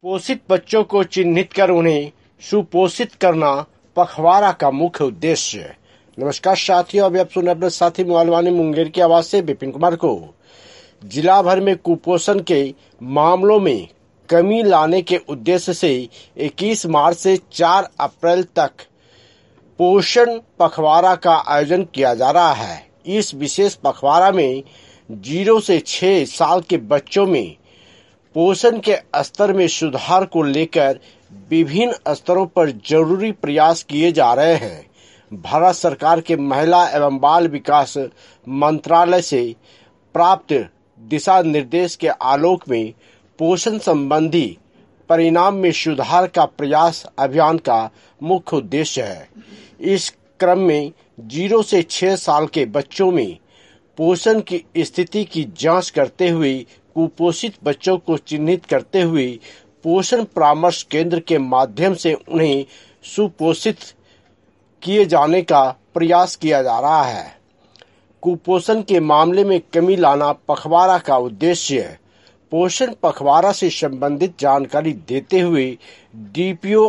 पोषित बच्चों को चिन्हित कर उन्हें सुपोषित करना पखवाड़ा का मुख्य उद्देश्य है। नमस्कार साथियों, अभी आप सुन अपने साथी मोबाइल मुंगेर की आवाज से विपिन कुमार को। जिला भर में कुपोषण के मामलों में कमी लाने के उद्देश्य से 21 मार्च से 4 अप्रैल तक पोषण पखवाड़ा का आयोजन किया जा रहा है। इस विशेष पखवाड़ा में 0 से 6 साल के बच्चों में पोषण के स्तर में सुधार को लेकर विभिन्न स्तरों पर जरूरी प्रयास किए जा रहे हैं। भारत सरकार के महिला एवं बाल विकास मंत्रालय से प्राप्त दिशा निर्देश के आलोक में पोषण संबंधी परिणाम में सुधार का प्रयास अभियान का मुख्य उद्देश्य है। इस क्रम में 0 से 6 साल के बच्चों में पोषण की स्थिति की जांच करते हुए कुपोषित बच्चों को चिन्हित करते हुए पोषण परामर्श केंद्र के माध्यम से उन्हें सुपोषित किए जाने का प्रयास किया जा रहा है। कुपोषण के मामले में कमी लाना पखवाड़ा का उद्देश्य है। पोषण पखवाड़ा से संबंधित जानकारी देते हुए डीपीओ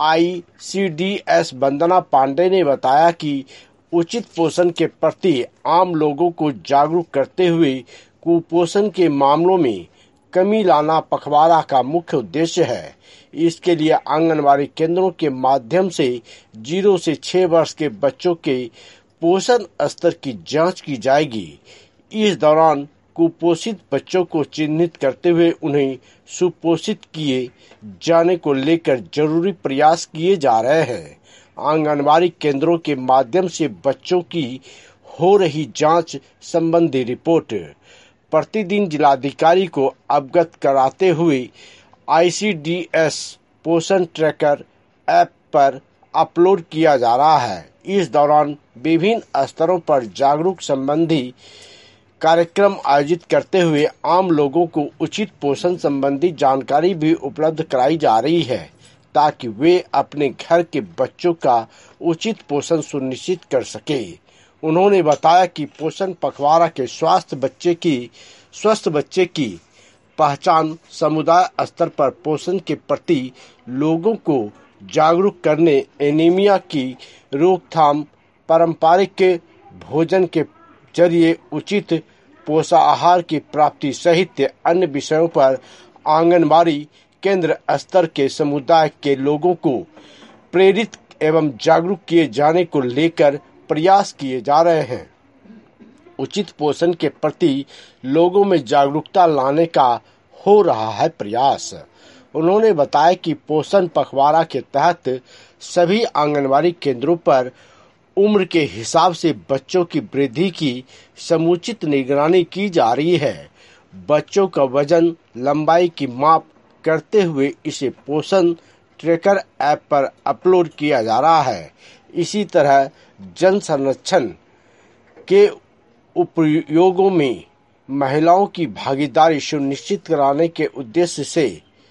ICDS वंदना पांडे ने बताया कि उचित पोषण के प्रति आम लोगों को जागरूक करते हुए कुपोषण के मामलों में कमी लाना पखवाड़ा का मुख्य उद्देश्य है। इसके लिए आंगनबाड़ी केंद्रों के माध्यम से 0 से 6 वर्ष के बच्चों के पोषण स्तर की जांच की जाएगी। इस दौरान कुपोषित बच्चों को चिन्हित करते हुए उन्हें सुपोषित किए जाने को लेकर जरूरी प्रयास किए जा रहे हैं। आंगनबाड़ी केंद्रों के माध्यम से बच्चों की हो रही जांच संबंधी रिपोर्ट प्रतिदिन जिलाधिकारी को अवगत कराते हुए ICDS पोषण ट्रैकर ऐप पर अपलोड किया जा रहा है। इस दौरान विभिन्न स्तरों पर जागरूक संबंधी कार्यक्रम आयोजित करते हुए आम लोगों को उचित पोषण संबंधी जानकारी भी उपलब्ध कराई जा रही है, ताकि वे अपने घर के बच्चों का उचित पोषण सुनिश्चित कर सके। उन्होंने बताया कि पोषण पखवाड़ा के स्वस्थ बच्चे की पहचान समुदाय स्तर पर पोषण के प्रति लोगों को जागरूक करने, एनीमिया की रोकथाम, पारंपरिक भोजन के जरिए उचित पोषाहार की प्राप्ति सहित अन्य विषयों पर आंगनबाड़ी केंद्र स्तर के समुदाय के लोगों को प्रेरित एवं जागरूक किए जाने को लेकर प्रयास किए जा रहे हैं। उचित पोषण के प्रति लोगों में जागरूकता लाने का हो रहा है प्रयास। उन्होंने बताया कि पोषण पखवाड़ा के तहत सभी आंगनबाड़ी केंद्रों पर उम्र के हिसाब से बच्चों की वृद्धि की समुचित निगरानी की जा रही है। बच्चों का वजन, लंबाई की माप करते हुए इसे पोषण ट्रैकर ऐप पर अपलोड किया जा रहा है। इसी तरह जन संरक्षण के उपयोगों में महिलाओं की भागीदारी सुनिश्चित कराने के उद्देश्य से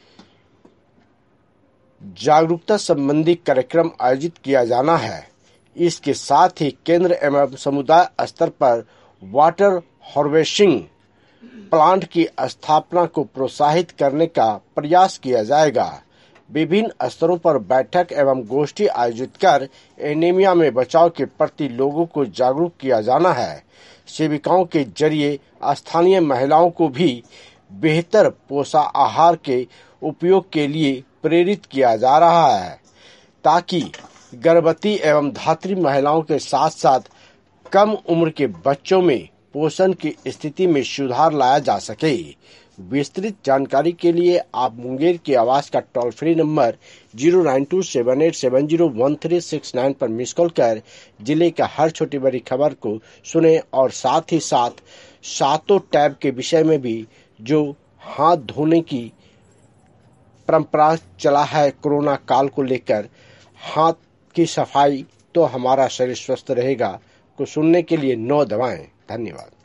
जागरूकता संबंधी कार्यक्रम आयोजित किया जाना है। इसके साथ ही केंद्र एवं समुदाय स्तर पर वाटर हार्वेस्टिंग प्लांट की स्थापना को प्रोत्साहित करने का प्रयास किया जाएगा। विभिन्न स्तरों पर बैठक एवं गोष्ठी आयोजित कर एनीमिया में बचाव के प्रति लोगों को जागरूक किया जाना है। सेविकाओं के जरिए स्थानीय महिलाओं को भी बेहतर पोषाहार के उपयोग के लिए प्रेरित किया जा रहा है, ताकि गर्भवती एवं धात्री महिलाओं के साथ साथ कम उम्र के बच्चों में पोषण की स्थिति में सुधार लाया जा सके। विस्तृत जानकारी के लिए आप मुंगेर की आवाज का टोल फ्री नंबर 09278701369 पर मिस कॉल कर जिले का हर छोटी बड़ी खबर को सुने और साथ ही साथ सातों टैब के विषय में भी जो हाथ धोने की परंपरा चला है कोरोना काल को लेकर, हाथ की सफाई तो हमारा शरीर स्वस्थ रहेगा को सुनने के लिए 9 दबाएं। धन्यवाद।